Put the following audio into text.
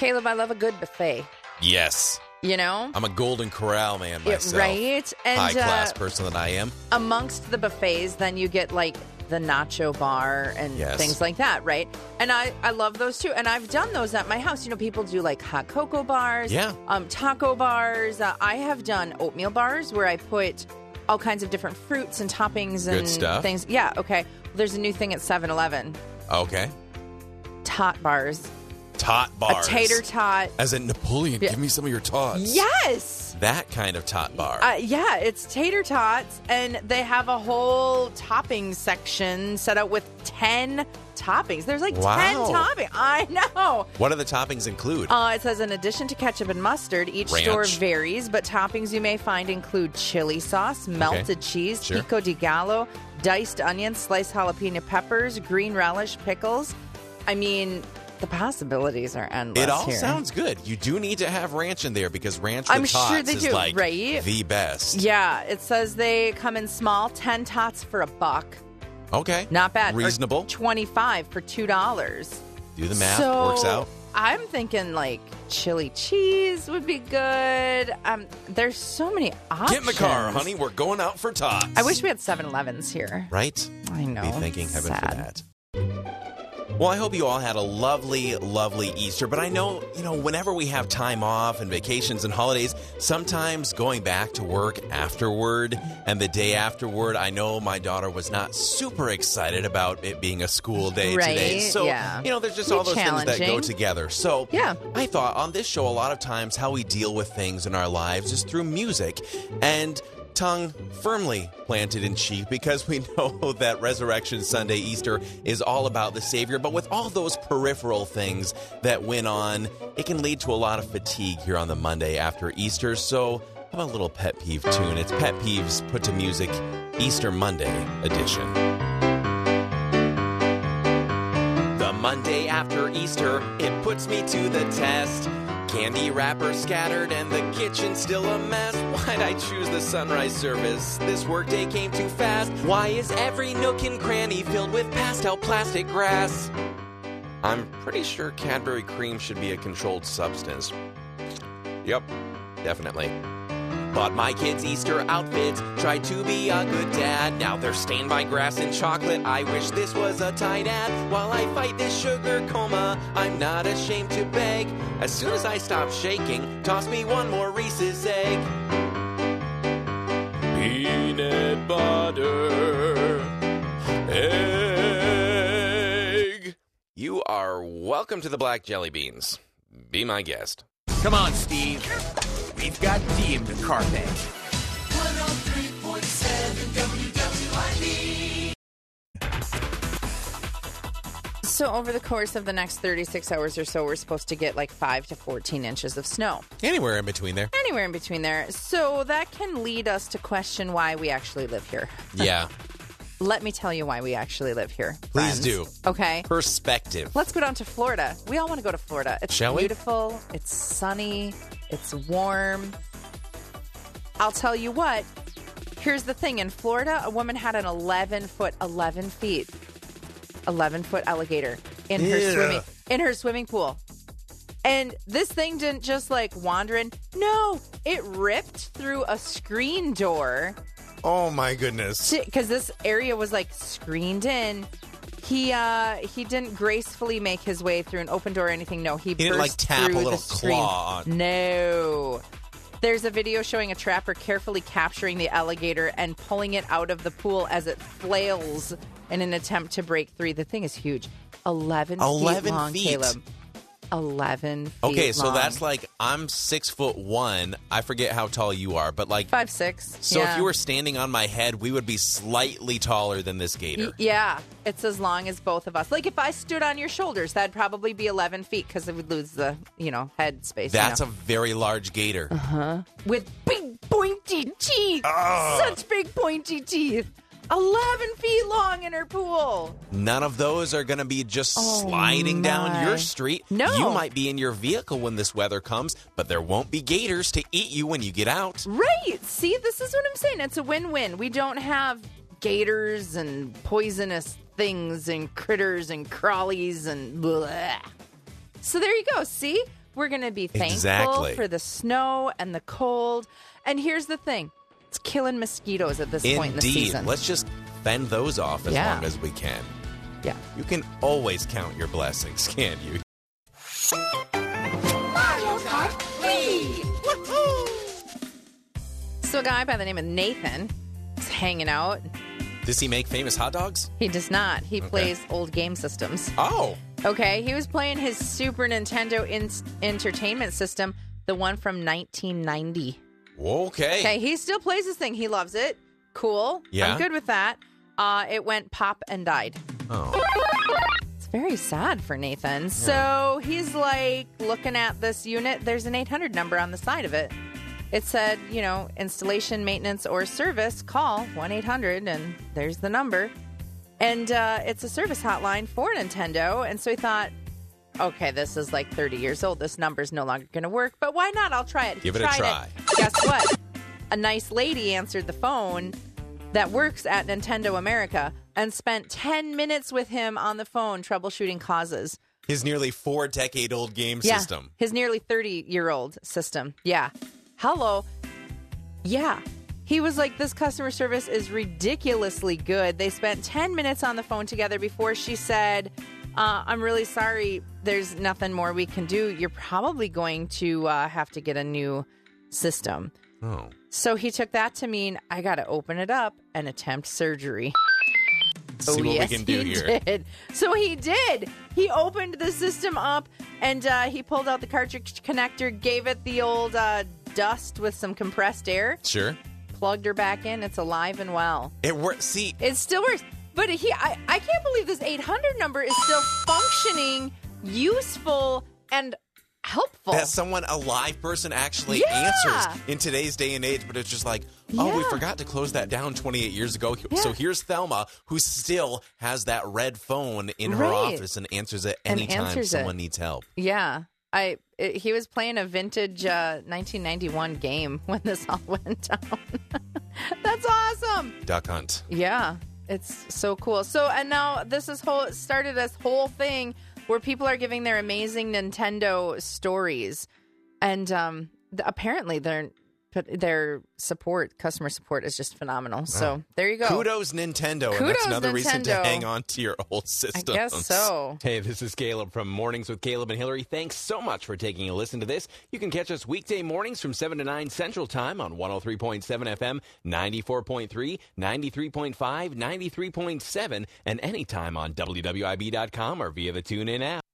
Caleb, I love a good buffet. Yes. You know? I'm a Golden Corral man myself. Right? And high-class person that I am. Amongst the buffets, then you get, like, the nacho bar and things like that, right? And I love those, too. And I've done those at my house. You know, people do, like, hot cocoa bars. Yeah. Taco bars. I have done oatmeal bars where I put all kinds of different fruits and toppings and Good stuff. things. Yeah, okay. There's a new thing at 7-Eleven. Okay. Tot bars. Tot bars. A tater tot. As in Napoleon, give me some of your tots. Yes. That kind of tot bar. Yeah, it's tater tots, and they have a whole topping section set out with 10 toppings. There's like 10 toppings. I know. What do the toppings include? It says, in addition to ketchup and mustard, each Ranch. store varies, but toppings you may find include chili sauce, melted cheese, pico de gallo, diced onions, sliced jalapeno peppers, green relish, pickles. I mean, the possibilities are endless. It all here. sounds good. You do need to have ranch in there because ranch with I'm tots sure they is do, like right? the best. Yeah, it says they come in small, 10 tots for $1. Okay. Not bad. Reasonable. Or 25 for $2. Do the math. So, Works out. I'm thinking like chili cheese would be good. There's so many options. Get in the car, honey. We're going out for tots. I wish we had 7-Elevens here. Right? I know. Be thanking heaven for Sad. that. Well, I hope you all had a lovely, lovely Easter. But I know, whenever we have time off and vacations and holidays, sometimes going back to work afterward and the day afterward, I know my daughter was not super excited about it being a school day today. So, there's just all those things that go together. So, I thought on this show, a lot of times how we deal with things in our lives is through music. And tongue firmly planted in cheek because we know that Resurrection Sunday, Easter, is all about the Savior. But with all those peripheral things that went on, it can lead to a lot of fatigue here on the Monday after Easter. So how about a little pet peeve tune? It's Pet Peeves Put to Music, Easter Monday edition. The Monday after Easter, it puts me to the test. Candy wrappers scattered and the kitchen still a mess. Why'd I choose the sunrise service? This workday came too fast. Why is every nook and cranny filled with pastel plastic grass? I'm pretty sure Cadbury cream should be a controlled substance. Yep, definitely. Bought my kids' Easter outfits, tried to be a good dad. Now they're stained by grass and chocolate. I wish this was a Tide ad. While I fight this sugar coma, I'm not ashamed to beg. As soon as I stop shaking, toss me one more Reese's egg. Peanut butter egg. You are welcome to the Black Jelly Beans. Be my guest. Come on, Steve. We've got D in the carpet. 103.7 WWID. So over the course of the next 36 hours or so, we're supposed to get like 5 to 14 inches of snow. Anywhere in between there. Anywhere in between there. So that can lead us to question why we actually live here. Yeah. Let me tell you why we actually live here. Please friends. do. Okay. Perspective. Let's go down to Florida. We all want to go to Florida. It's Shall we? beautiful. It's sunny. It's warm. I'll tell you what. Here's the thing. In Florida, a woman had an 11 feet alligator in her swimming pool. And this thing didn't just like wander in. No, it ripped through a screen door. Oh my goodness. Because this area was like screened in. He didn't gracefully make his way through an open door or anything. No, he didn't burst like tap through a little the screen. claw on. No. There's a video showing a trapper carefully capturing the alligator and pulling it out of the pool as it flails in an attempt to break free. The thing is huge. 11 feet long, Caleb. 11 feet Okay, so long. that's like, I'm 6'1". I forget how tall you are, but like 5'6". So if you were standing on my head, we would be slightly taller than this gator. Yeah, it's as long as both of us. Like if I stood on your shoulders, that'd probably be 11 feet because it would lose the, head space. That's a very large gator. Uh-huh. With big pointy teeth. Such big pointy teeth. 11 feet long in her pool. None of those are going to be just sliding down your street. No. You might be in your vehicle when this weather comes, but there won't be gators to eat you when you get out. Right. See, this is what I'm saying. It's a win-win. We don't have gators and poisonous things and critters and crawlies and blah. So there you go. See? We're going to be thankful Exactly. for the snow and the cold. And here's the thing. It's killing mosquitoes at this point in the season. Indeed. Let's just fend those off as Yeah. long as we can. Yeah. You can always count your blessings, can't you? Mario Kart Wii! So a guy by the name of Nathan is hanging out. Does he make famous hot dogs? He does not. He plays old game systems. Oh. Okay, he was playing his Super Nintendo Entertainment System, the one from 1990. Okay. Okay, he still plays this thing. He loves it. Cool. Yeah. I'm good with that. It went pop and died. Oh. It's very sad for Nathan. So he's like looking at this unit. There's an 800 number on the side of it. It said, installation, maintenance, or service, call 1-800, and there's the number. And it's a service hotline for Nintendo. And so he thought, okay, this is like 30 years old. This number's no longer going to work, but why not? I'll try it. Give it a try. Guess what? A nice lady answered the phone that works at Nintendo America and spent 10 minutes with him on the phone troubleshooting causes. His nearly 4-decade-old game system. His nearly 30-year-old system. Yeah. Hello. Yeah. He was like, this customer service is ridiculously good. They spent 10 minutes on the phone together before she said, I'm really sorry. There's nothing more we can do. You're probably going to have to get a new system. Oh. So he took that to mean, I got to open it up and attempt surgery. See what we can do he here. Did. So he did. He opened the system up and he pulled out the cartridge connector, gave it the old dust with some compressed air, Sure. plugged her back in. It's alive and well. It works. See, It still works. But I can't believe this 800 number is still functioning, useful, and helpful. that someone, a live person, actually Yeah. answers in today's day and age. But it's just like, oh, we Yeah. forgot to close that down 28 years ago. Yeah. So here's Thelma, who still has that red phone in her Right. office and answers it And anytime answers someone it. needs help. Yeah. He was playing a vintage 1991 game when this all went down. That's awesome. Duck Hunt. Yeah, it's so cool. So, and now this is started this whole thing where people are giving their amazing Nintendo stories, and apparently their customer support is just phenomenal. So there you go. Kudos Nintendo. And Kudos, that's another reason to Nintendo. hang on to your old I systems. guess so. Hey, this is Caleb from Mornings with Caleb and Hillary. Thanks so much for taking a listen to this. You can catch us weekday mornings from 7 to 9 Central Time on 103.7 FM, 94.3, 93.5, 93.7, and anytime on WWIB.com or via the TuneIn app.